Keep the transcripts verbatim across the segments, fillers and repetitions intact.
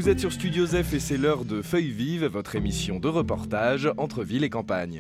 Vous êtes sur Studio Zef et c'est l'heure de Feuilles Vives, votre émission de reportage entre ville et campagne.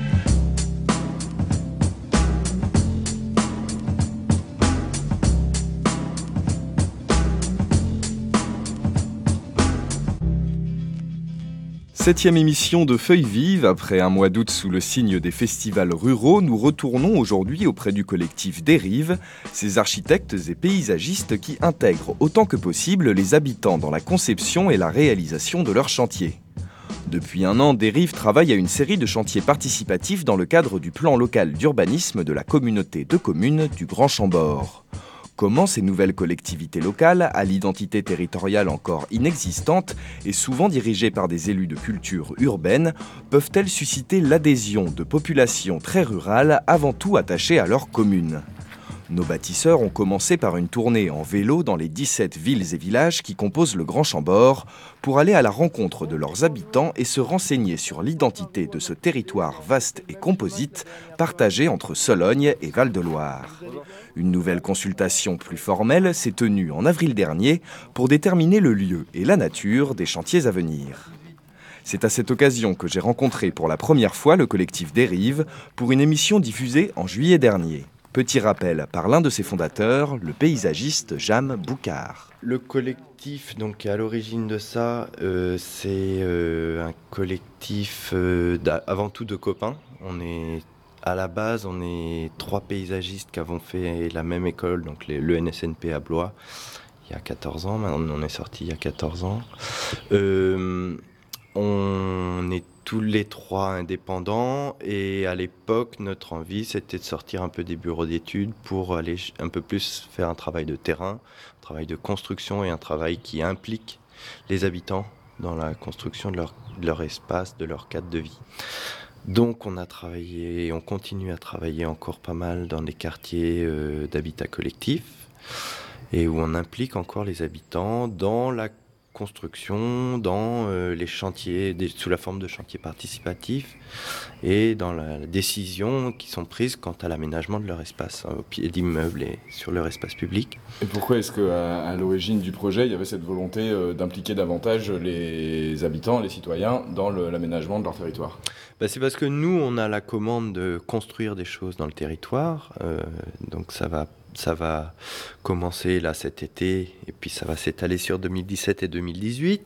Septième émission de Feuilles Vives. Après un mois d'août sous le signe des festivals ruraux, nous retournons aujourd'hui auprès du collectif Dérive, ces architectes et paysagistes qui intègrent autant que possible les habitants dans la conception et la réalisation de leurs chantiers. Depuis un an, Dérive travaille à une série de chantiers participatifs dans le cadre du plan local d'urbanisme de la communauté de communes du Grand Chambord. Comment ces nouvelles collectivités locales, à l'identité territoriale encore inexistante et souvent dirigées par des élus de culture urbaine, peuvent-elles susciter l'adhésion de populations très rurales avant tout attachées à leur commune ? Nos bâtisseurs ont commencé par une tournée en vélo dans les dix-sept villes et villages qui composent le Grand Chambord pour aller à la rencontre de leurs habitants et se renseigner sur l'identité de ce territoire vaste et composite partagé entre Sologne et Val-de-Loire. Une nouvelle consultation plus formelle s'est tenue en avril dernier pour déterminer le lieu et la nature des chantiers à venir. C'est à cette occasion que j'ai rencontré pour la première fois le collectif Dérive pour une émission diffusée en juillet dernier. Petit rappel par l'un de ses fondateurs, le paysagiste Jam Boucard. Le collectif donc, qui est à l'origine de ça, euh, c'est euh, un collectif euh, avant tout de copains. On est, à la base, on est trois paysagistes qui avons fait la même école, donc les, l'E N S N P à Blois, il y a quatorze ans. Maintenant, on est sorti il y a quatorze ans. Euh, on est tous les trois indépendants et à l'époque, notre envie, c'était de sortir un peu des bureaux d'études pour aller un peu plus faire un travail de terrain, un travail de construction et un travail qui implique les habitants dans la construction de leur, de leur espace, de leur cadre de vie. Donc on a travaillé, on continue à travailler encore pas mal dans des quartiers euh, d'habitat collectif et où on implique encore les habitants dans la construction, dans euh, les chantiers, des, sous la forme de chantiers participatifs et dans la, la décision qui sont prises quant à l'aménagement de leur espace, hein, au pied d'immeubles et sur leur espace public. Et pourquoi est-ce qu'à à l'origine du projet, il y avait cette volonté euh, d'impliquer davantage les habitants, les citoyens, dans le, l'aménagement de leur territoire ? Ben, c'est parce que nous, on a la commande de construire des choses dans le territoire, euh, donc ça va Ça va commencer là cet été et puis ça va s'étaler sur deux mille dix-sept et deux mille dix-huit.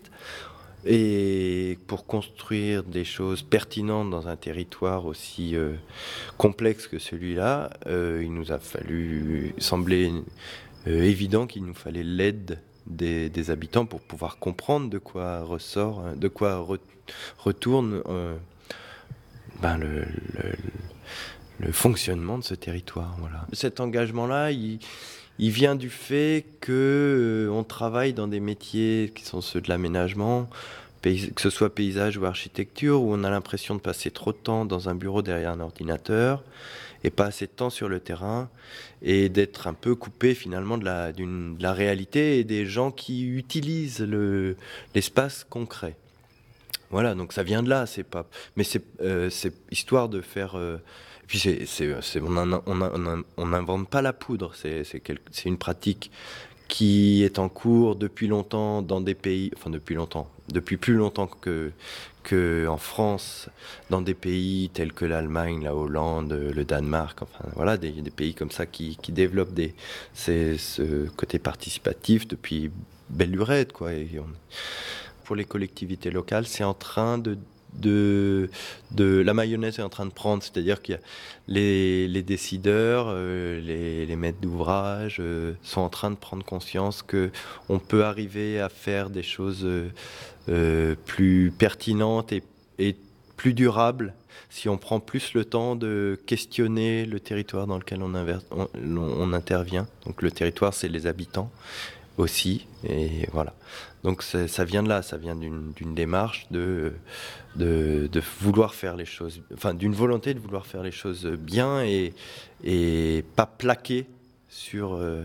Et pour construire des choses pertinentes dans un territoire aussi euh, complexe que celui-là, euh, il nous a fallu, il semblait euh, évident qu'il nous fallait l'aide des, des habitants pour pouvoir comprendre de quoi ressort, de quoi re, retourne euh, ben le, le le fonctionnement de ce territoire. Voilà. Cet engagement-là, il, il vient du fait qu'on euh, travaille dans des métiers qui sont ceux de l'aménagement, pays, que ce soit paysage ou architecture, où on a l'impression de passer trop de temps dans un bureau derrière un ordinateur et pas assez de temps sur le terrain, et d'être un peu coupé finalement de la, d'une, de la réalité et des gens qui utilisent le, l'espace concret. Voilà, donc ça vient de là, c'est pas, mais c'est, euh, c'est histoire de faire... Euh, Puis c'est, c'est, c'est, on n'invente pas la poudre, c'est, c'est, quel, c'est une pratique qui est en cours depuis longtemps dans des pays, enfin depuis longtemps, depuis plus longtemps que, que en France, dans des pays tels que l'Allemagne, la Hollande, le Danemark, enfin voilà, des, des pays comme ça qui, qui développent des, c'est, ce côté participatif depuis belle lurette, quoi. Et on, pour les collectivités locales, c'est en train de De, de la mayonnaise est en train de prendre, c'est-à-dire qu'il y a les, les décideurs, euh, les, les maîtres d'ouvrage euh, sont en train de prendre conscience qu'on peut arriver à faire des choses euh, euh, plus pertinentes et, et plus durables si on prend plus le temps de questionner le territoire dans lequel on, inver- on, on intervient. Donc le territoire, c'est les habitants aussi, et voilà. Donc ça vient de là, ça vient d'une, d'une démarche de, de, de vouloir faire les choses, enfin d'une volonté de vouloir faire les choses bien et, et pas plaquer sur, euh,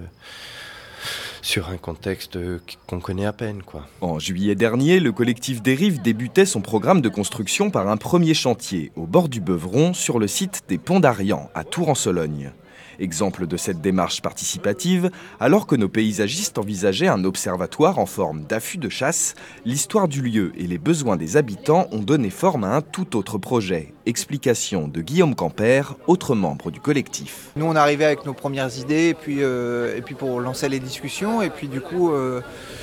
sur un contexte qu'on connaît à peine, quoi. En juillet dernier, le collectif Dérive débutait son programme de construction par un premier chantier au bord du Beuvron sur le site des Ponts d'Arians à Tours-en-Sologne. Exemple de cette démarche participative, alors que nos paysagistes envisageaient un observatoire en forme d'affût de chasse, l'histoire du lieu et les besoins des habitants ont donné forme à un tout autre projet. Explication de Guillaume Camper, autre membre du collectif. Nous on est arrivé avec nos premières idées et puis, euh, et puis pour lancer les discussions et puis du coup euh,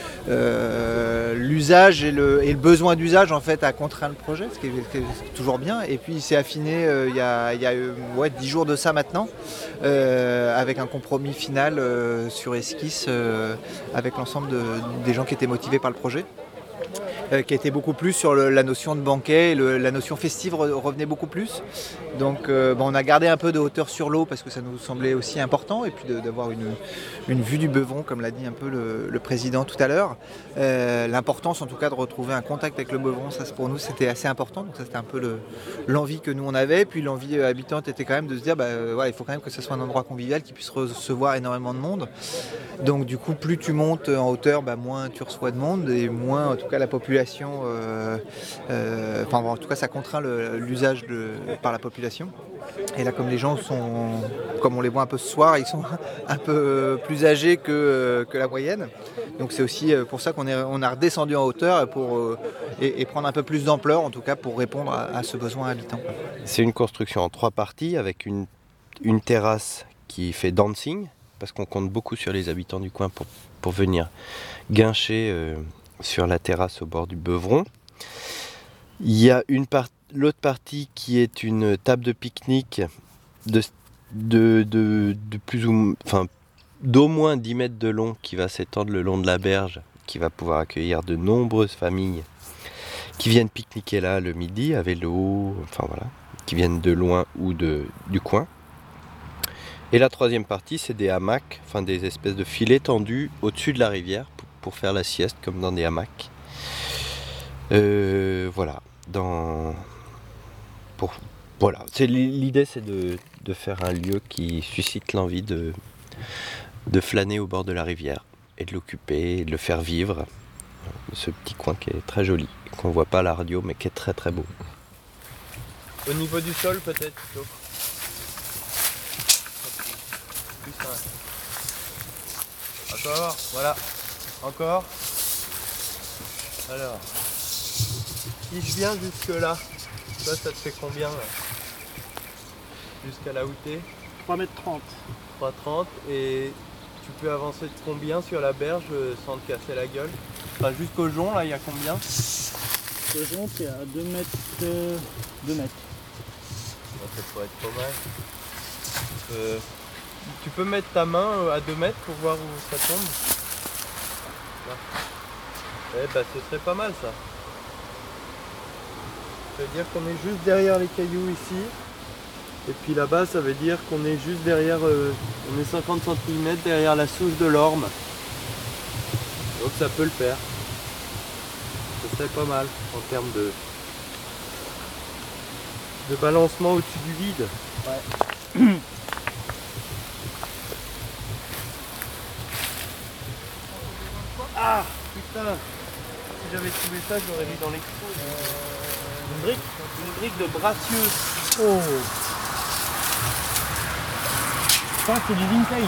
euh, l'usage et le, et le besoin d'usage en fait a contraint le projet, ce qui est, ce qui est toujours bien. Et puis il s'est affiné euh, il y a, il y a ouais, dix jours de ça maintenant euh, avec un compromis final euh, sur esquisse euh, avec l'ensemble de, des gens qui étaient motivés par le projet. Euh, qui était beaucoup plus sur le, la notion de banquet, le, la notion festive re, revenait beaucoup plus. Donc euh, bon, on a gardé un peu de hauteur sur l'eau parce que ça nous semblait aussi important et puis de, d'avoir une, une vue du Beuvron, comme l'a dit un peu le, le président tout à l'heure. Euh, l'importance en tout cas de retrouver un contact avec le Beuvron, ça pour nous c'était assez important. Donc ça c'était un peu le, l'envie que nous on avait. Puis l'envie euh, habitante était quand même de se dire bah, euh, ouais, il faut quand même que ce soit un endroit convivial qui puisse recevoir énormément de monde. Donc du coup plus tu montes en hauteur, bah, moins tu reçois de monde et moins en tout cas la population Euh, euh, enfin, en tout cas ça contraint le, l'usage de, par la population et là comme les gens sont comme on les voit un peu ce soir ils sont un peu plus âgés que, que la moyenne donc c'est aussi pour ça qu'on est, on a redescendu en hauteur pour, et, et prendre un peu plus d'ampleur en tout cas pour répondre à, à ce besoin habitant. C'est une construction en trois parties avec une, une terrasse qui fait dancing parce qu'on compte beaucoup sur les habitants du coin pour, pour venir guincher euh, sur la terrasse au bord du Beuvron. Il y a une part, l'autre partie qui est une table de pique-nique de, de, de, de plus ou enfin, d'au moins dix mètres de long qui va s'étendre le long de la berge, qui va pouvoir accueillir de nombreuses familles qui viennent pique-niquer là le midi à vélo, enfin voilà, qui viennent de loin ou de, du coin. Et la troisième partie, c'est des hamacs, enfin des espèces de filets tendus au-dessus de la rivière pour, pour faire la sieste comme dans des hamacs. Euh, voilà, dans... pour... voilà. C'est, l'idée c'est de, de faire un lieu qui suscite l'envie de, de flâner au bord de la rivière et de l'occuper, et de le faire vivre. Ce petit coin qui est très joli, qu'on ne voit pas à la radio mais qui est très très beau. Au niveau du sol peut-être plutôt. Encore, voilà, encore. Alors, si je viens jusque là, ça, ça te fait combien là? Jusqu'à là où t'es? trois mètres trente. trois mètres trente et tu peux avancer de combien sur la berge sans te casser la gueule? Enfin jusqu'au jonc là, il y a combien? Le jonc c'est à deux mètres. Euh, deux mètres. Bon, ça pourrait être pas mal. Euh, Tu peux mettre ta main à deux mètres pour voir où ça tombe. Là. Eh bah ce serait pas mal ça. Ça veut dire qu'on est juste derrière les cailloux ici. Et puis là-bas ça veut dire qu'on est juste derrière, euh, on est cinquante centimètres derrière la souche de l'orme. Donc ça peut le faire. Ce serait pas mal en termes de, de balancement au-dessus du vide. Ouais. Ah putain, si j'avais trouvé ça, je l'aurais mis dans les trous. Euh, une brique Une brique de Bracieux. Oh. Ça c'est du vintage.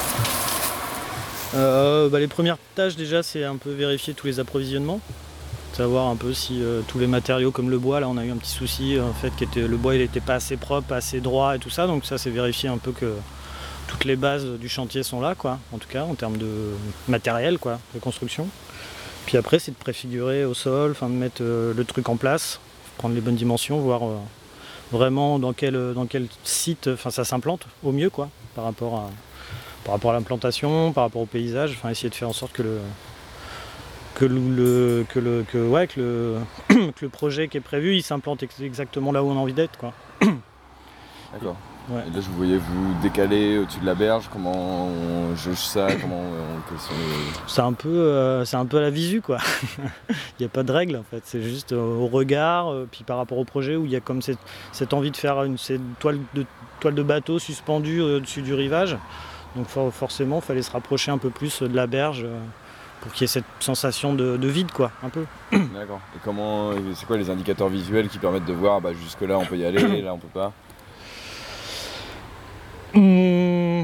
Euh, bah, les premières tâches déjà c'est un peu vérifier tous les approvisionnements. Savoir un peu si euh, tous les matériaux comme le bois, là on a eu un petit souci en fait, qui était, le bois il n'était pas assez propre, pas assez droit et tout ça, donc ça c'est vérifier un peu que toutes les bases du chantier sont là, quoi, en tout cas en termes de matériel, quoi, de construction. Puis après c'est de préfigurer au sol, enfin de mettre euh, le truc en place, prendre les bonnes dimensions, voir euh, vraiment dans quel, dans quel site enfin, ça s'implante au mieux, quoi, par rapport à, par rapport à l'implantation, par rapport au paysage, enfin essayer de faire en sorte que le que le que le que ouais que le que le projet qui est prévu il s'implante ex- exactement là où on a envie d'être, quoi. D'accord. Ouais. Et là, je vous voyais vous décaler au-dessus de la berge. Comment on jauge ça? Comment on, quels sont les... C'est un peu euh, c'est un peu à la visu, quoi. Il n'y a pas de règle en fait, c'est juste euh, au regard, euh, puis par rapport au projet où il y a comme cette, cette envie de faire une cette toile de toile de bateau suspendue euh, au-dessus du rivage. Donc for- forcément, il fallait se rapprocher un peu plus de la berge. Euh, pour qu'il y ait cette sensation de, de vide, quoi, un peu. D'accord. Et comment, c'est quoi les indicateurs visuels qui permettent de voir, bah, jusque là on peut y aller, là on peut pas? Mmh,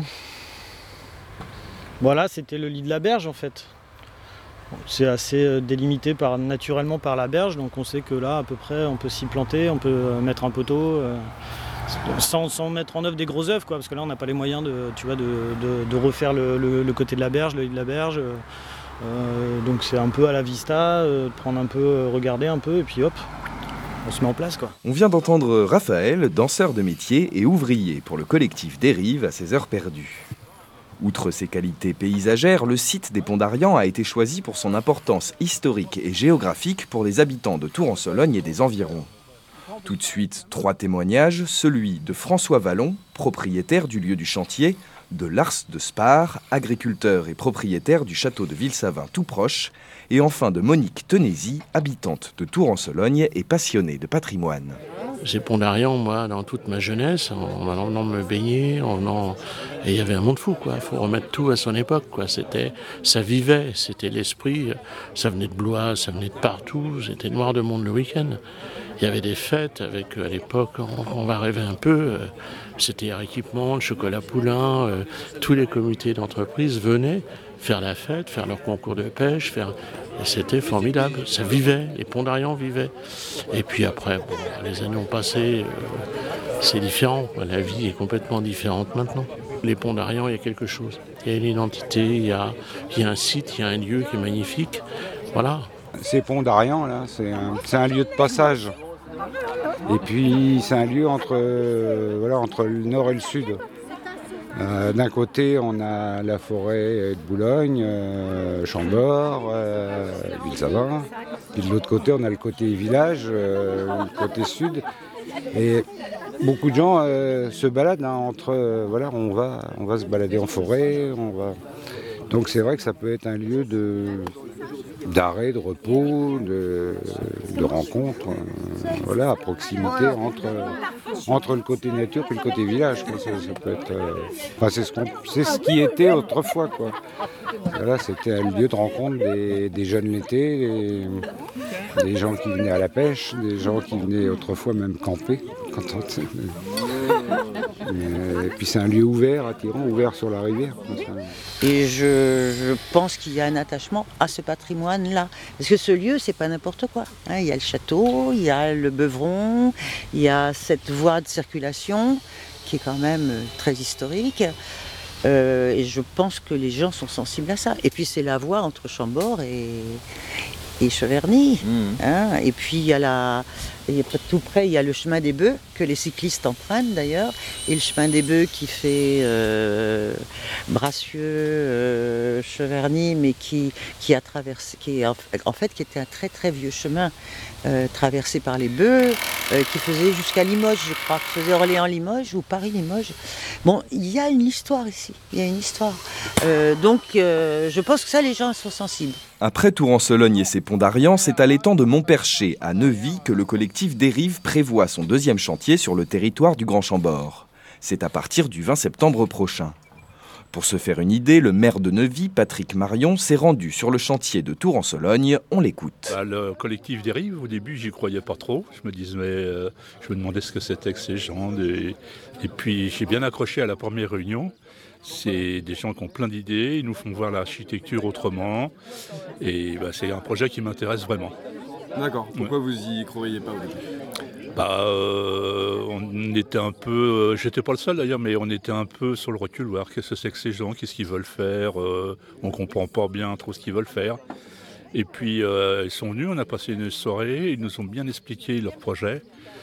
Voilà, c'était le lit de la berge en fait. C'est assez délimité par, naturellement par la berge, donc on sait que là, à peu près, on peut s'y planter, on peut mettre un poteau, euh, sans, sans mettre en œuvre des gros œuvres, quoi, parce que là, on n'a pas les moyens de, tu vois, de, de, de refaire le, le, le côté de la berge, le lit de la berge. Euh, donc c'est un peu à la vista, euh, prendre un peu, euh, regarder un peu, et puis hop, on se met en place, quoi. On vient d'entendre Raphaël, danseur de métier et ouvrier pour le collectif Dérive à ses heures perdues. Outre ses qualités paysagères, le site des Ponts d'Arians a été choisi pour son importance historique et géographique pour les habitants de Tours-en-Sologne et des environs. Tout de suite, trois témoignages, celui de François Vallon, propriétaire du lieu du chantier, de Lars de Spar, agriculteur et propriétaire du château de Villesavin tout proche, et enfin de Monique Tenézy, habitante de Tours-en-Sologne et passionnée de patrimoine. Ces Ponts d'Arians, moi, dans toute ma jeunesse, en allant me baigner, en allant... et il y avait un monde fou, quoi. Il faut remettre tout à son époque, quoi. C'était, ça vivait, c'était l'esprit. Ça venait de Blois, ça venait de partout. C'était noir de monde le week-end. Il y avait des fêtes avec, à l'époque, on, on va rêver un peu. C'était Air Équipement, le Chocolat Poulain. Euh, tous les comités d'entreprise venaient faire la fête, faire leur concours de pêche, faire... Et c'était formidable, ça vivait, les Ponts d'Arians vivaient. Et puis après, bon, les années ont passé, euh, c'est différent, la vie est complètement différente maintenant. Les Ponts d'Arians, il y a quelque chose, il y a une identité, il y a, il y a un site, il y a un lieu qui est magnifique, voilà. Ces Ponts d'Arians, là, c'est un, c'est un lieu de passage. Et puis c'est un lieu entre, euh, voilà, entre le nord et le sud. Euh, d'un côté, on a la forêt de Boulogne, euh, Chambord, euh, Villesavin. Puis de l'autre côté, on a le côté village, euh, le côté sud. Et beaucoup de gens euh, se baladent hein, entre. Euh, voilà, on va, on va se balader en forêt. On va... Donc c'est vrai que ça peut être un lieu de, d'arrêt, de repos, de, de rencontre, euh, voilà, à proximité entre, entre le côté nature et le côté village. Quoi. Ça, ça peut être, euh, enfin, c'est, ce qu'on, c'est ce qui était autrefois. Quoi. Voilà, c'était un lieu de rencontre des, des jeunes l'été, des, des gens qui venaient à la pêche, des gens qui venaient autrefois même camper. Quand on, et puis c'est un lieu ouvert, attirant, ouvert sur la rivière. Et je, je pense qu'il y a un attachement à ce patrimoine-là. Parce que ce lieu, c'est pas n'importe quoi. Hein, il y a le château, il y a le Beuvron, il y a cette voie de circulation qui est quand même très historique. Euh, et je pense que les gens sont sensibles à ça. Et puis c'est la voie entre Chambord et, et Cheverny. Mmh. Hein, et puis il y a la... Et tout près, il y a le chemin des Bœufs, que les cyclistes empruntent d'ailleurs, et le chemin des Bœufs qui fait euh, Bracieux, euh, Cheverny, mais qui, qui a traversé, qui est en, en fait qui était un très très vieux chemin euh, traversé par les Bœufs, euh, qui faisait jusqu'à Limoges, je crois, qui faisait Orléans-Limoges ou Paris-Limoges. Bon, il y a une histoire ici, il y a une histoire. Euh, donc, euh, je pense que ça, les gens sont sensibles. Après Tours-en-Sologne et ses Ponts d'Arians, c'est à l'étang de Montperché, à Neuvy, que le collectif Dérive prévoit son deuxième chantier sur le territoire du Grand Chambord. C'est à partir du vingt septembre prochain. Pour se faire une idée, le maire de Neuvy, Patrick Marion, s'est rendu sur le chantier de Tours-en-Sologne. On l'écoute. Bah, le collectif Dérive, au début, j'y croyais pas trop. Je me disais, euh, je me demandais ce que c'était que ces gens. Et, et puis, j'ai bien accroché à la première réunion. C'est des gens qui ont plein d'idées, ils nous font voir l'architecture autrement. Et bah, c'est un projet qui m'intéresse vraiment. D'accord. Pourquoi ouais. vous y croyez pas au début ? Bah, euh, on était un peu, euh, j'étais pas le seul d'ailleurs, mais on était un peu sur le recul, voir qu'est-ce que c'est que ces gens, qu'est-ce qu'ils veulent faire, euh, on comprend pas bien trop ce qu'ils veulent faire. Et puis euh, ils sont venus, on a passé une soirée, ils nous ont bien expliqué leur projet.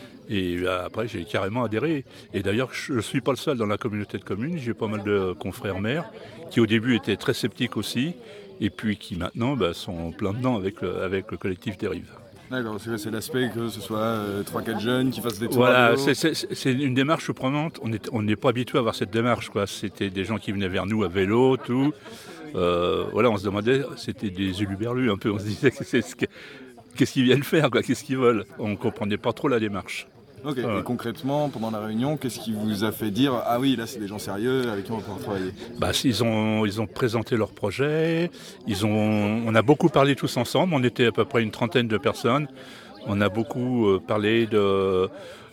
Et euh, après j'ai carrément adhéré. Et d'ailleurs je ne suis pas le seul dans la communauté de communes, j'ai pas mal de confrères maires qui au début étaient très sceptiques aussi, et puis qui maintenant bah, sont plein dedans avec le, avec le collectif Dérive. D'accord, c'est, c'est l'aspect que ce soit euh, trois quatre jeunes qui fassent des tours. Voilà, c'est, c'est, c'est une démarche surprenante. On n'est on n'est pas habitué à avoir cette démarche, quoi. C'était des gens qui venaient vers nous à vélo, tout. Euh, voilà, on se demandait, c'était des huluberlus un peu. On se disait, c'est, c'est, qu'est-ce qu'ils viennent faire, quoi, qu'est-ce qu'ils veulent. On ne comprenait pas trop la démarche. Ok, ouais. Et concrètement, pendant la réunion, qu'est-ce qui vous a fait dire « Ah oui, là, c'est des gens sérieux avec qui on va pouvoir travailler » bah, ils, ont, ils ont présenté leur projet, ils ont, on a beaucoup parlé tous ensemble, on était à peu près une trentaine de personnes. On a beaucoup parlé de,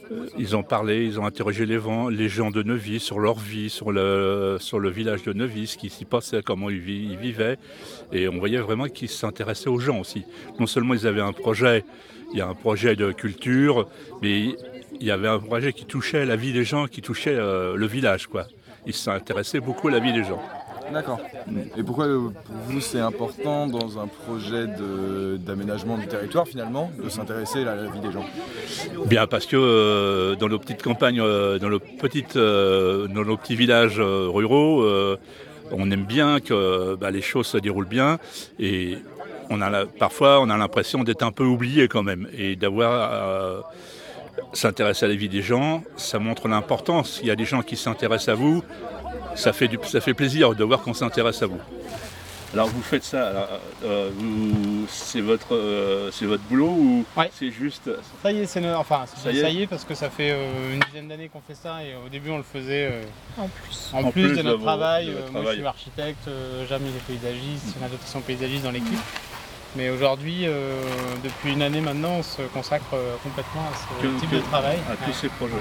ils ont parlé, ils ont interrogé les, vents, les gens de Neuvy sur leur vie, sur le, sur le village de Neuvy, ce qui s'y passait, comment ils, vi- ils vivaient. Et on voyait vraiment qu'ils s'intéressaient aux gens aussi. Non seulement ils avaient un projet, il y a un projet de culture, mais il y avait un projet qui touchait la vie des gens, qui touchait euh, le village, quoi. Ils s'intéressaient beaucoup à la vie des gens. D'accord. Et pourquoi euh, pour vous c'est important dans un projet de- d'aménagement du territoire finalement de s'intéresser à la vie des gens? Bien parce que euh, dans nos petites campagnes, euh, dans nos petites, euh, dans nos petits villages euh, ruraux, euh, on aime bien que bah, les choses se déroulent bien et on a la- parfois on a l'impression d'être un peu oublié quand même et d'avoir euh, s'intéresser à la vie des gens, ça montre l'importance. Il y a des gens qui s'intéressent à vous, ça fait, du, ça fait plaisir de voir qu'on s'intéresse à vous. Alors vous faites ça, alors, euh, vous- c'est votre, euh, c'est votre boulot ou Ouais. c'est juste... Ça y est, c'est no- enfin, Ça ça y y, est. est parce que ça fait euh, une dizaine d'années qu'on fait ça et au début on le faisait euh, En plus. en, En plus, plus de de notre vos- travail. de Euh, votre moi travail. je suis architecte, euh, Jam il est paysagiste, il y en a d'autres qui sont paysagistes dans l'équipe. Mais aujourd'hui, euh, depuis une année maintenant, on se consacre euh, complètement à ce Que- type que- de travail. à tous ces projets.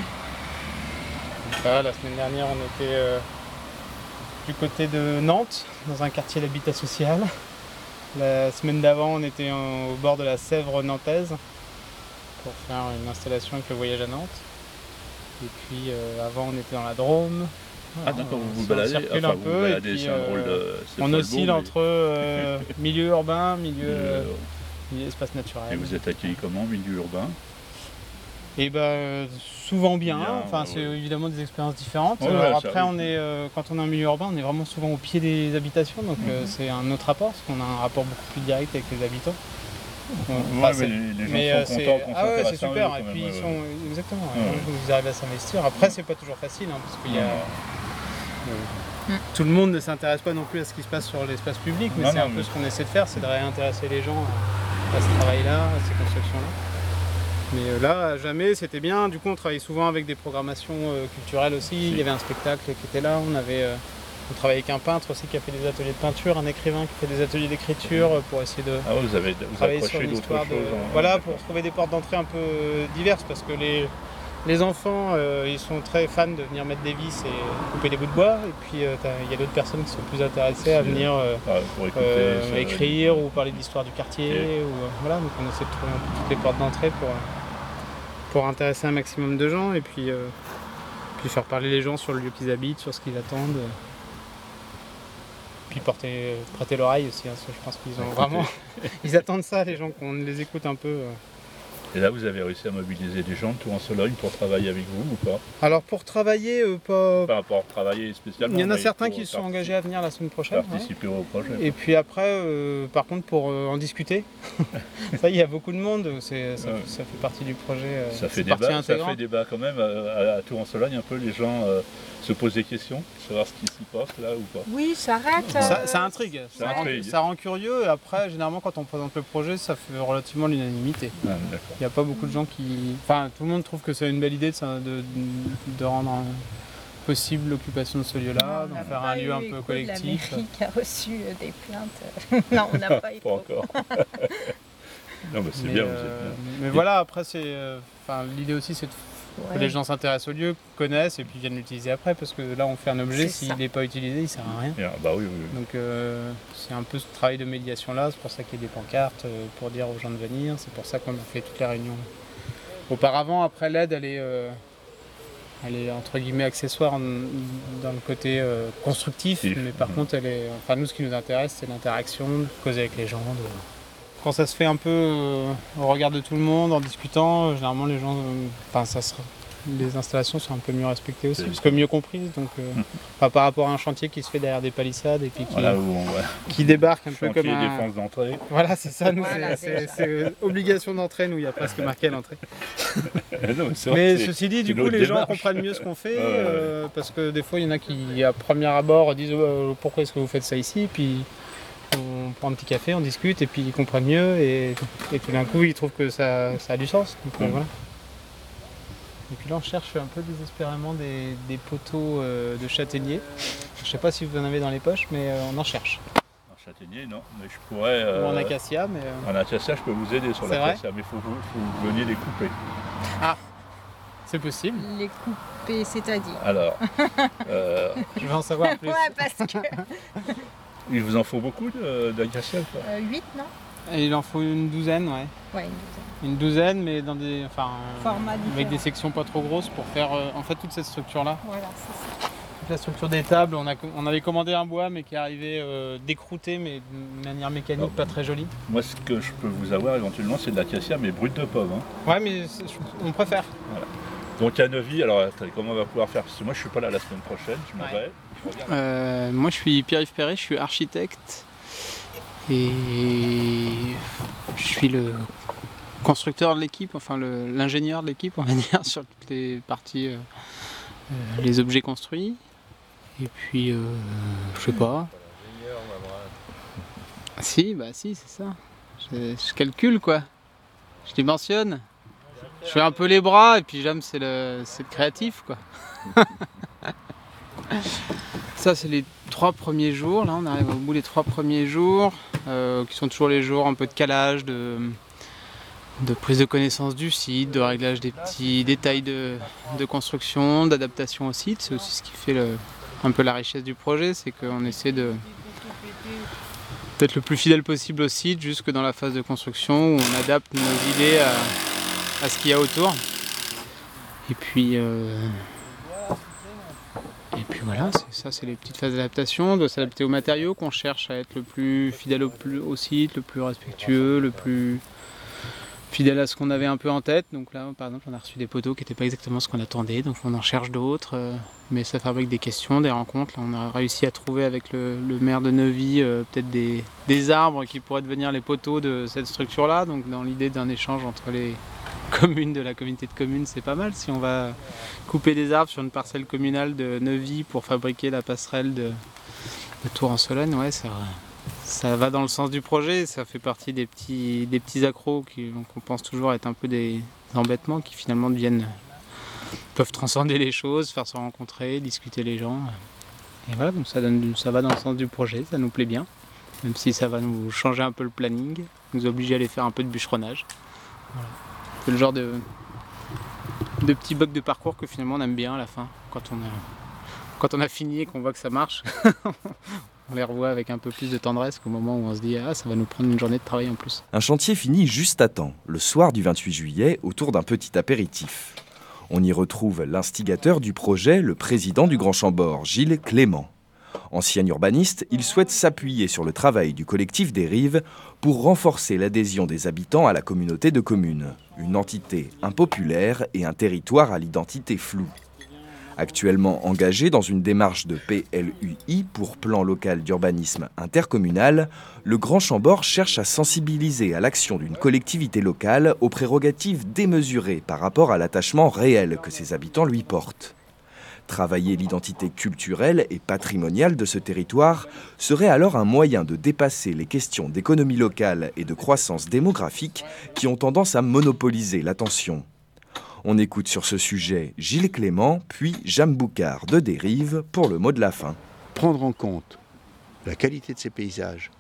Donc là, la semaine dernière, on était euh, du côté de Nantes, dans un quartier d'habitat social. La semaine d'avant, on était en- au bord de la Sèvre nantaise pour faire une installation avec le voyage à Nantes. Et puis euh, avant, on était dans la Drôme. Ah d'accord, vous vous On baladez, circule enfin un vous vous peu, et baladez, puis, c'est un euh, drôle de... c'est on pas le oscille mot, mais- entre euh, milieu urbain, milieu, euh, Euh, milieu espace naturel. Et vous êtes accueilli comment, milieu urbain? Et ben euh, souvent bien, Bien, enfin ouais, c'est ouais. évidemment des expériences différentes. Ouais, Alors ouais, ça, après oui. on est euh, quand on est en milieu urbain, on est vraiment souvent au pied des habitations, donc euh, Mhm. c'est un autre rapport, parce qu'on a un rapport beaucoup plus direct avec les habitants. Ouais, Enfin, mais c'est- les- les gens mais, sont euh, c'est- contents qu'on Ah ouais, s'intéresse c'est à eux, super, quand et même, puis ouais, ils ouais. sont exactement, Ouais. ils arrivent à s'investir. Après c'est pas toujours facile, hein, parce qu'il y a Ouais. euh, tout le monde ne s'intéresse pas non plus à ce qui se passe sur l'espace public, mais Non, c'est non, un peu mais- ce qu'on essaie de faire, c'est de réintéresser les gens à, à ce travail-là, à ces constructions-là. Mais euh, là, à jamais, c'était bien. Du coup, on travaillait souvent avec des programmations euh, culturelles aussi. Il y avait un spectacle qui était là. On avait, euh, on travaillait avec un peintre aussi qui a fait des ateliers de peinture, un écrivain qui fait des ateliers d'écriture euh, pour essayer de Ah ouais, vous avez vous travailler sur accrochez d'autres l'histoire choses. de... hein. Voilà, pour trouver des portes d'entrée un peu euh, diverses, parce que les, les enfants, euh, ils sont très fans de venir mettre des vis et couper des bouts de bois. Et puis, euh, t'as- il y a d'autres personnes qui sont plus intéressées à venir euh, Ah, pour écouter, euh, ça, écrire ou parler de l'histoire du quartier. Ok. Ou, euh, voilà, donc on essaie de trouver un peu toutes les portes d'entrée pour, euh, pour intéresser un maximum de gens et puis, euh, puis faire parler les gens sur le lieu qu'ils habitent, sur ce qu'ils attendent. euh. Puis porter, prêter l'oreille aussi, hein, parce que je pense qu'ils ont Écoutez. vraiment... Ils attendent ça, les gens, qu'on les écoute un peu. euh. Et là, vous avez réussi à mobiliser des gens de Tours-en-Sologne pour travailler avec vous ou pas? Alors pour travailler, euh, pas... Pas pour travailler spécialement. il y en a mais certains pour qui se sont par- engagés à venir la semaine prochaine. ouais. participer au projet. Et puis après, euh, par contre, pour euh, en discuter, ça il y a beaucoup de monde, c'est, ça, Ouais. ça fait partie du projet. euh, Ça fait c'est partie débat, ça intégrante. fait débat quand même à, à- à Tours-en-Sologne. Un peu, les gens euh, se posent des questions, savoir ce qui s'y passe là ou pas. Oui, ça arrête. Ça, euh, ça intrigue, Ça ça, rend, intrigue. ça rend curieux et après, généralement, quand on présente le projet, ça fait relativement l'unanimité. Ah, d'accord. Il n'y a pas beaucoup de gens qui... Enfin, tout le monde trouve que c'est une belle idée de, ça- de, de rendre un- possible l'occupation de ce lieu-là, on n'a d'en faire pas un lieu eu un écho peu de collectif. La mairie qui a reçu euh, des plaintes. Non, on n'a pas eu Pas encore. Non, mais c'est Mais, bien, vous euh, êtes bien. mais voilà, après, c'est, euh, enfin, l'idée aussi, c'est de- que Ouais. les gens s'intéressent au lieu, connaissent et puis viennent l'utiliser après, parce que là, on fait un objet, C'est s'il ça. n'est pas utilisé, il sert à rien. Bien, bah oui, oui, oui. Donc euh, c'est un peu ce travail de médiation-là, c'est pour ça qu'il y a des pancartes, euh, pour dire aux gens de venir, c'est pour ça qu'on a fait toutes les réunions. Auparavant, après l'aide, elle est, euh, elle est entre guillemets accessoire en- dans le côté euh, constructif, Constructif, mais par mhm. contre, elle est, enfin nous, ce qui nous intéresse, c'est l'interaction, de causer avec les gens. de- Quand ça se fait un peu euh, au regard de tout le monde, en discutant, euh, généralement les gens, euh, enfin ça se, les installations sont un peu mieux respectées aussi, C'est- parce que mieux comprises. Donc, euh, enfin, par rapport à un chantier qui se fait derrière des palissades et puis qui, Voilà où on va. qui débarque un peu Chantier comme un... défense d'entrée. Voilà, c'est ça, nous, Voilà, c'est- déjà. c'est c'est obligation d'entrée, nous, il y a presque marqué à l'entrée. Non, mais c'est vrai Mais que c'est- ceci dit, c'est du une coup, autre les gens démarche. comprennent mieux ce qu'on fait, Ouais, ouais, ouais. euh, parce que des fois, il y en a qui, à premier abord, disent euh, pourquoi est-ce que vous faites ça ici, puis on prend un petit café, on discute, et puis ils comprennent mieux, et, et tout d'un coup, ils trouvent que ça, ça a du sens. Donc, euh, Mm. voilà. Et puis là, on cherche un peu désespérément des, des poteaux euh, de châtaignier. Je sais pas si vous en avez dans les poches, mais euh, on en cherche. En châtaignier, non, mais je pourrais. Ou euh, en acacia, mais... euh, En acacia, je peux vous aider sur C'est vrai l'acacia, mais il faut, que vous- faut que vous veniez les couper. Ah, C'est possible. Les couper, c'est-à-dire. Alors, euh, Je veux en savoir plus. Ouais, parce que. il vous en faut beaucoup de- d'acacia ou pas Euh, huit, non? Et il en faut une douzaine, ouais. Ouais, une douzaine. Une douzaine, mais dans des, enfin, euh, Format avec différent. des sections pas trop grosses pour faire euh, en fait toute cette structure-là. Voilà, c'est ça. Toute la structure des tables, on, a, on avait commandé un bois mais qui arrivait euh, décrouté mais de manière mécanique, Ah. pas très jolie. Moi, ce que je peux vous avoir éventuellement, c'est de l'acacia, mais brut de pomme. Hein. Ouais, mais c'est- on préfère. Voilà. Donc à Neuvy, alors attendez, comment on va pouvoir faire? Parce que moi, je suis pas là la semaine prochaine, je m'en Ouais. vais. Je regarde. Euh, moi, je suis Pierre-Yves Perret, je suis architecte et je suis le constructeur de l'équipe, enfin le- l'ingénieur de l'équipe, on va dire, sur toutes les parties, euh, euh, les objets construits. Et puis, euh, je sais pas. Si, bah si, c'est ça. Je, je calcule quoi. Je dimensionne. Je fais un peu les bras et puis j'aime c'est le, c'est le créatif quoi. Ça, c'est les trois premiers jours. Là, on arrive au bout des trois premiers jours, euh, qui sont toujours les jours un peu de calage, de, de prise de connaissance du site, de réglage des petits détails de, de construction, d'adaptation au site. C'est aussi ce qui fait le, un peu la richesse du projet, c'est qu'on essaie de d'être le plus fidèle possible au site, jusque dans la phase de construction où on adapte nos idées à, à ce qu'il y a autour. Et puis. Euh, Et puis voilà, c'est ça, c'est les petites phases d'adaptation. On doit s'adapter aux matériaux, qu'on cherche à être le plus fidèle au, plus, au site, le plus respectueux, le plus fidèle à ce qu'on avait un peu en tête. Donc là, par exemple, on a reçu des poteaux qui n'étaient pas exactement ce qu'on attendait, donc on en cherche d'autres. euh, mais ça fabrique des questions, des rencontres. Là, on a réussi à trouver avec le, le maire de Neuvy euh, peut-être des, des arbres qui pourraient devenir les poteaux de cette structure-là. Donc dans l'idée d'un échange entre les communes de la communauté de communes, c'est pas mal. Si on va couper des arbres sur une parcelle communale de Neuvy pour fabriquer la passerelle de, de Tours-en-Sologne, ouais, ça, ça va dans le sens du projet. Ça fait partie des petits, des petits accros qui, qu'on pense toujours être un peu des embêtements qui finalement deviennent, peuvent transcender les choses, faire se rencontrer, discuter les gens. Et voilà, donc ça, donne, ça va dans le sens du projet, ça nous plaît bien. Même si ça va nous changer un peu le planning, nous obliger à aller faire un peu de bûcheronnage. Voilà. C'est le genre de, de petits bugs de parcours que finalement on aime bien à la fin. Quand on a, quand on a fini et qu'on voit que ça marche, on les revoit avec un peu plus de tendresse qu'au moment où on se dit « Ah, ça va nous prendre une journée de travail en plus ». Un chantier fini juste à temps, le soir du vingt-huit juillet, autour d'un petit apéritif. On y retrouve l'instigateur du projet, le président du Grand Chambord, Gilles Clément. Ancien urbaniste, il souhaite s'appuyer sur le travail du collectif des Rives pour renforcer l'adhésion des habitants à la communauté de communes, une entité impopulaire et un territoire à l'identité floue. Actuellement engagé dans une démarche de P L U I pour plan local d'urbanisme intercommunal, le Grand Chambord cherche à sensibiliser à l'action d'une collectivité locale aux prérogatives démesurées par rapport à l'attachement réel que ses habitants lui portent. Travailler l'identité culturelle et patrimoniale de ce territoire serait alors un moyen de dépasser les questions d'économie locale et de croissance démographique qui ont tendance à monopoliser l'attention. On écoute sur ce sujet Gilles Clément, puis Jeanne Boucard de Dérive pour le mot de la fin. Prendre en compte la qualité de ces paysages,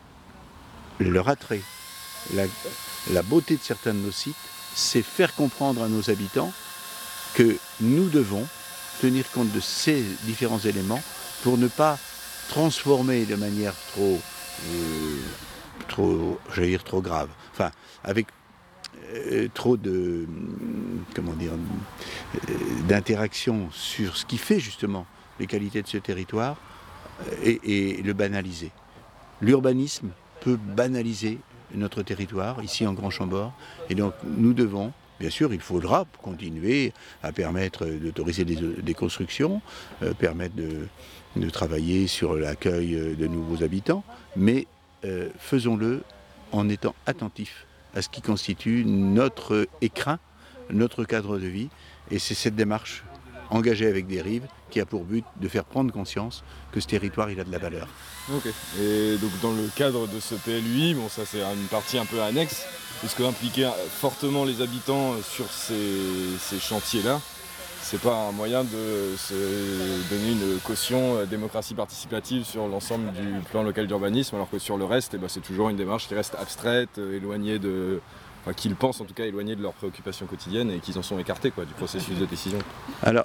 leur attrait, la, la beauté de certains de nos sites, c'est faire comprendre à nos habitants que nous devons tenir compte de ces différents éléments pour ne pas transformer de manière trop, euh, trop, j'allais dire trop grave, enfin avec euh, trop de, comment dire, euh, d'interaction sur ce qui fait justement les qualités de ce territoire et, et le banaliser. L'urbanisme peut banaliser notre territoire ici en Grand Chambord et donc nous devons. Bien sûr, il faudra continuer à permettre d'autoriser des, des constructions, euh, permettre de, de travailler sur l'accueil de nouveaux habitants, mais euh, faisons-le en étant attentifs à ce qui constitue notre écrin, notre cadre de vie. Et c'est cette démarche engagée avec Dérive qui a pour but de faire prendre conscience que ce territoire il a de la valeur. Ok. Et donc dans le cadre de ce P L U I, bon ça c'est une partie un peu annexe, puisque impliquer fortement les habitants sur ces, ces chantiers-là, c'est pas un moyen de se donner une caution euh, démocratie participative sur l'ensemble du plan local d'urbanisme, alors que sur le reste, eh ben, c'est toujours une démarche qui reste abstraite, euh, éloignée de, enfin, qu'ils pensent en tout cas éloignés de leurs préoccupations quotidiennes et qu'ils en sont écartés quoi, du processus de décision. Alors,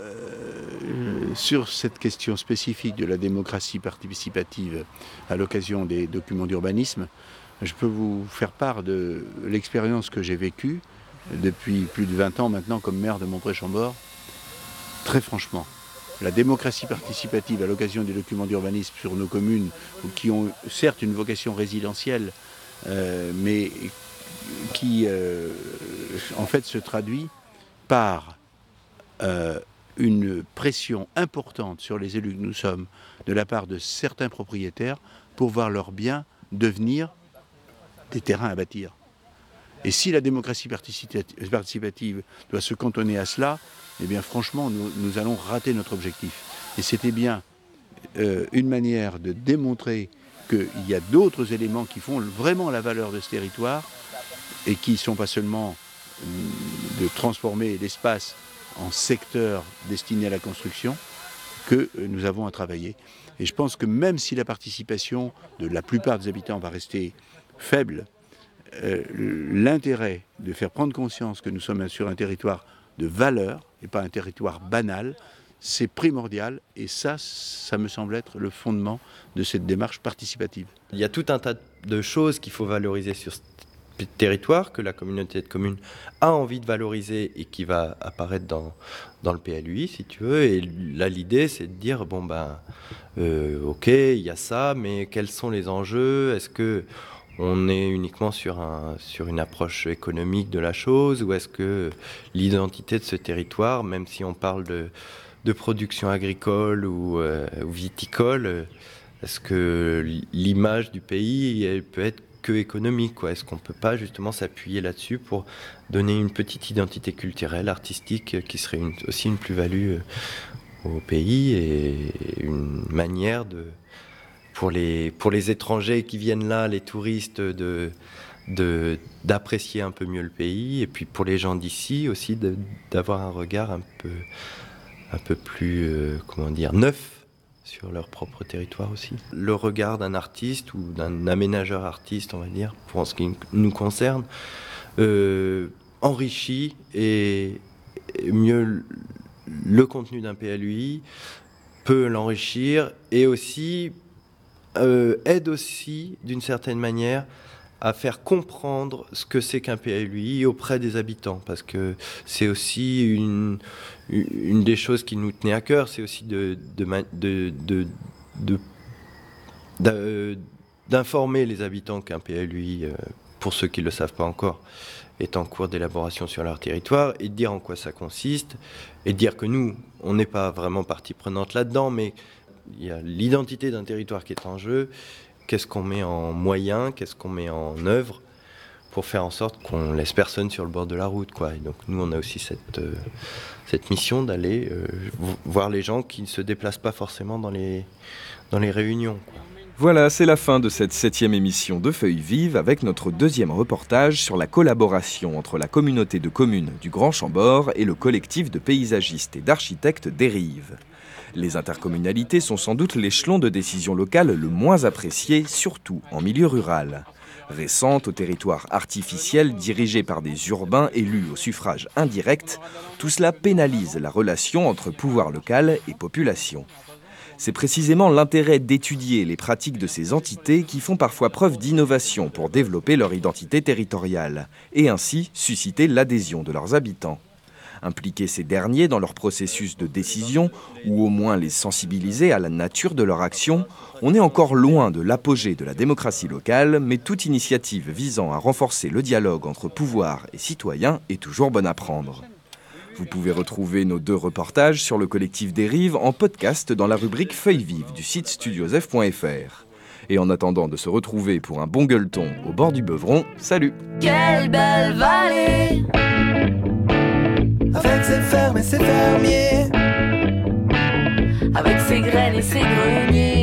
euh, sur cette question spécifique de la démocratie participative à l'occasion des documents d'urbanisme, je peux vous faire part de l'expérience que j'ai vécue depuis plus de vingt ans maintenant comme maire de Montpré-Chambord. Très franchement, la démocratie participative à l'occasion des documents d'urbanisme sur nos communes, qui ont certes une vocation résidentielle, euh, mais qui euh, en fait se traduit par euh, une pression importante sur les élus que nous sommes de la part de certains propriétaires pour voir leurs biens devenir des terrains à bâtir. Et si la démocratie participative doit se cantonner à cela, eh bien franchement, nous, nous allons rater notre objectif. Et c'était bien euh, une manière de démontrer qu'il y a d'autres éléments qui font vraiment la valeur de ce territoire et qui ne sont pas seulement euh, de transformer l'espace en secteur destiné à la construction, que euh, nous avons à travailler. Et je pense que même si la participation de la plupart des habitants va rester faible, Euh, l'intérêt de faire prendre conscience que nous sommes sur un territoire de valeur et pas un territoire banal, c'est primordial et ça, ça me semble être le fondement de cette démarche participative. Il y a tout un tas de choses qu'il faut valoriser sur ce territoire, que la communauté de communes a envie de valoriser et qui va apparaître dans, dans le P L U I, si tu veux. Et là, l'idée, c'est de dire, bon ben, euh, ok, il y a ça, mais quels sont les enjeux ? Est-ce que on est uniquement sur, un, sur une approche économique de la chose, ou est-ce que l'identité de ce territoire, même si on parle de, de production agricole ou, euh, ou viticole, est-ce que l'image du pays, elle peut être que économique, quoi ? Est-ce qu'on ne peut pas justement s'appuyer là-dessus pour donner une petite identité culturelle, artistique, qui serait une, aussi une plus-value au pays et une manière de... Pour les, pour les étrangers qui viennent là, les touristes, de, de, d'apprécier un peu mieux le pays. Et puis pour les gens d'ici aussi, de, d'avoir un regard un peu, un peu plus, euh, comment dire, neuf sur leur propre territoire aussi. Le regard d'un artiste ou d'un aménageur artiste, on va dire, pour en ce qui nous concerne, euh, enrichit et, et mieux le contenu d'un P L U I, peut l'enrichir et aussi... Euh, aide aussi, d'une certaine manière, à faire comprendre ce que c'est qu'un P L U I auprès des habitants, parce que c'est aussi une, une des choses qui nous tenait à cœur, c'est aussi de, de, de, de, de, de, d'informer les habitants qu'un P L U I, euh, pour ceux qui ne le savent pas encore, est en cours d'élaboration sur leur territoire, et de dire en quoi ça consiste, et de dire que nous, on n'est pas vraiment partie prenante là-dedans, mais il y a l'identité d'un territoire qui est en jeu, qu'est-ce qu'on met en moyen, qu'est-ce qu'on met en œuvre pour faire en sorte qu'on laisse personne sur le bord de la route, quoi. Et donc nous, on a aussi cette, euh, cette mission d'aller euh, voir les gens qui ne se déplacent pas forcément dans les, dans les réunions, quoi. Voilà, c'est la fin de cette septième émission de Feuilles Vives avec notre deuxième reportage sur la collaboration entre la communauté de communes du Grand Chambord et le collectif de paysagistes et d'architectes des Rives. Les intercommunalités sont sans doute l'échelon de décision locale le moins apprécié, surtout en milieu rural. Récente au territoire artificiel dirigé par des urbains élus au suffrage indirect, tout cela pénalise la relation entre pouvoir local et population. C'est précisément l'intérêt d'étudier les pratiques de ces entités qui font parfois preuve d'innovation pour développer leur identité territoriale et ainsi susciter l'adhésion de leurs habitants. Impliquer ces derniers dans leur processus de décision, ou au moins les sensibiliser à la nature de leur action, on est encore loin de l'apogée de la démocratie locale, mais toute initiative visant à renforcer le dialogue entre pouvoir et citoyens est toujours bonne à prendre. Vous pouvez retrouver nos deux reportages sur le collectif des Rives en podcast dans la rubrique Feuilles Vives du site studiosf point f r. Et en attendant de se retrouver pour un bon gueuleton au bord du Beuvron, salut! Quelle belle vallée! Avec ses fermes et ses fermiers, avec ses graines et ses greniers.